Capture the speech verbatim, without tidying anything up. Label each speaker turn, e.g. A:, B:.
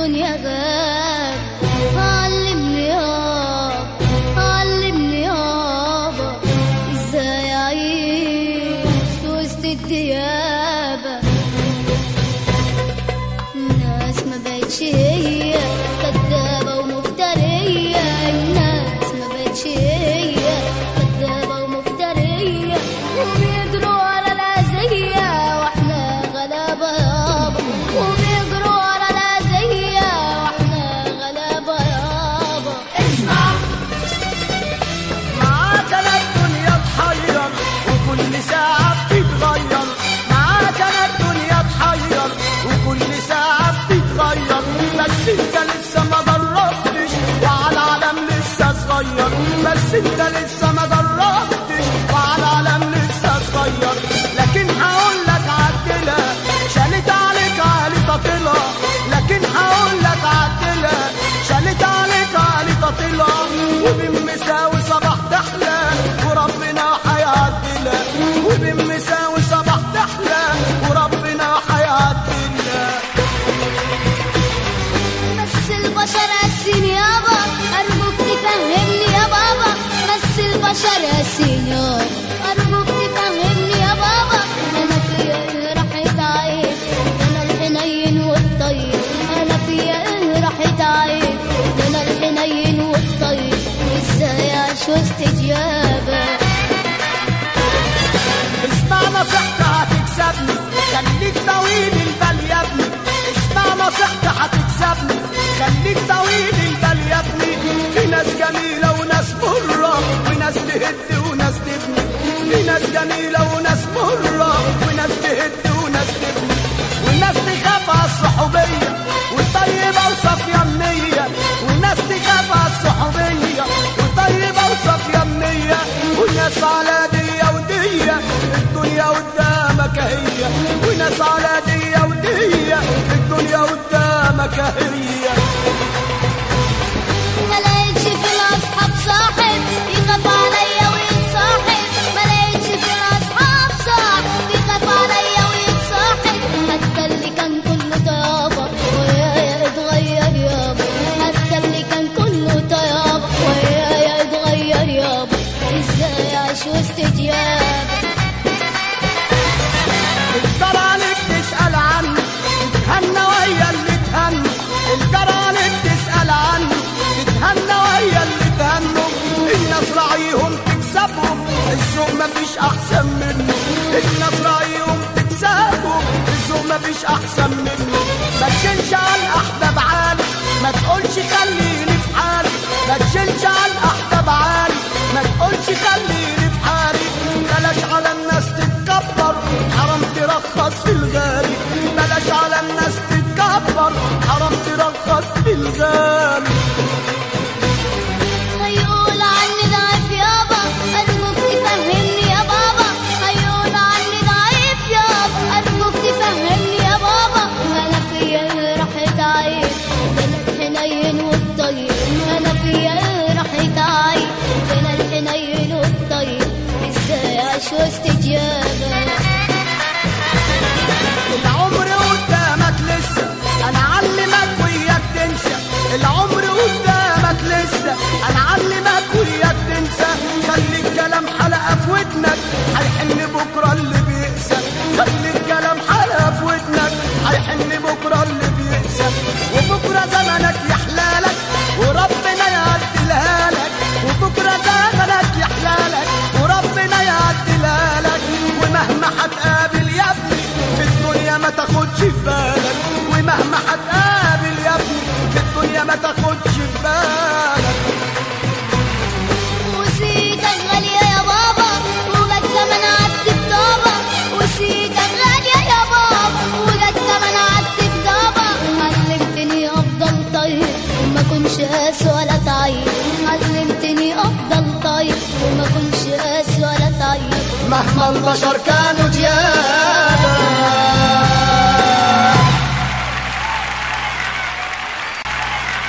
A: الدنيا غاب. علمني يابا علمني يابا ازاي اعيش وسط الديابة. الناس ما بقتش هي كدابة ومفترية. الناس ما بقتش هي كدابة ومفترية وبيجروا ورا الأذية واحنا غلابة يابا. وبيجروا ورا الأذية واحنا غلابة يابا.
B: اسمع معاك انا الدنيا تحير وكل ساعة بتتغير. معاك انا الدنيا تحير وكل ساعة بتتغير. بس انت لسه ما جربتش وعلى العالم لسه صغير. بس انت لسه ما جربتش وعلى العالم لسه صغير. لكن هقول لك عدلها شالت عليك عالي طاطلة. لكن هقول لك عدلها شالت عليك عالي طاطلة. وبالمساوي صباح تحلى وربنا هيعدلها. وبالمساوي صباح تحلى وربنا هيعدلها.
A: بس البشر قاسين يابا أرجوك تفهمني يا بابا. بس البشر قاسين يابا أرجوك تفهمني يا بابا. أنا فيا إيه راحت عيب ده أنا الحنين والطيب. أنا فيا إيه راحت عيب ده أنا الحنين والطيب. إزاي أعيش وسط ديابة.
B: اسمع نصيحتي هتكسبني خليك طويل البال يا ابني. اسمع نصيحتي هتكسبني خليك طويل البال يا ابني. في ناس جميلة وناس مرة وناس تهد وناس تبني. في ناس جميلة وناس مرة وناس تهد وناس تبني. والناس تخاف على الصحوبية والطيبة وصافية النية. والناس تخاف على الصحوبية والطيبة وصافية النية. والناس على دية ودية الدنيا قدامك هي. وناس على دية ودية الدنيا قدامك هي.
A: ما لقيتش في الأصحاب صاحب يخاف عليا ويتصاحب. ما لقيتش في الأصحاب صاحب يخاف عليا ويتصاحب. حتى اللي كان كله طيابة ويايا اتغير يابا. حتى اللي كان كله طيابة ويايا اتغير يابا. ازاي أعيش وسط ديابة.
B: الجرى عليك تسأل عنه تتهنى ويا اللي تهنوا. الجرى عليك تسأل عنه تتهنى ويا اللي تهنوا. الناس راعيهم تكسبهم الذوق مفيش أحسن منه. الناس راعيهم تكسبهم الذوق مفيش أحسن منه. ما تشيلش على الأحباب عالي ما تقولش خليني في حالي. ما تشيلش على الأحباب عالي ما تقولش خليني في حالي. بلاش على الناس تتكبر حرام ترخص في الغالي. بلاش على الناس تتكبر حرام ترخص في الغالي.
A: هيقول عني ضعيف يابا أرجوك تفهمني يا بابا. هيقول عني ضعيف يابا أرجوك تفهمني يا بابا. أنا فيا إيه راحت عيب ده أنا الحنين والطيب. أنا فيا إيه راحت عيب ده أنا الحنين والطيب. إزاي أعيش وسط ديابة.
B: العمر قدامك لسه انا علمك وياك تنسى. العمر قدامك لسه انا علمك وياك تنسى. خلي الكلام حلقة في ودنك هيحن بكرة اللي بيقسى. خلي الكلام حلقة في ودنك هيحن بكرة اللي بيقسى. وبكرة زمنك يحلالك وربنا يعدلها لك. وبكرة زمنك يحلالك وربنا يعدلها لك. ومهما هتقابل يا ابني في الدنيا ما تاخدش في بالك. ومهما هتقابل يا ابني في الدنيا ما تاخدش في بالك.
A: وسيدك غالية يا بابا وجت كمان عدت بطابة. وسيدك غالية يا بابا وجت كمان عدت بطابة. علمتني أفضل طيب وما كنش قاس ولا طيب. علمتني أفضل طيب وما كنش قاس ولا طيب.
B: مهما البشر كانوا دياب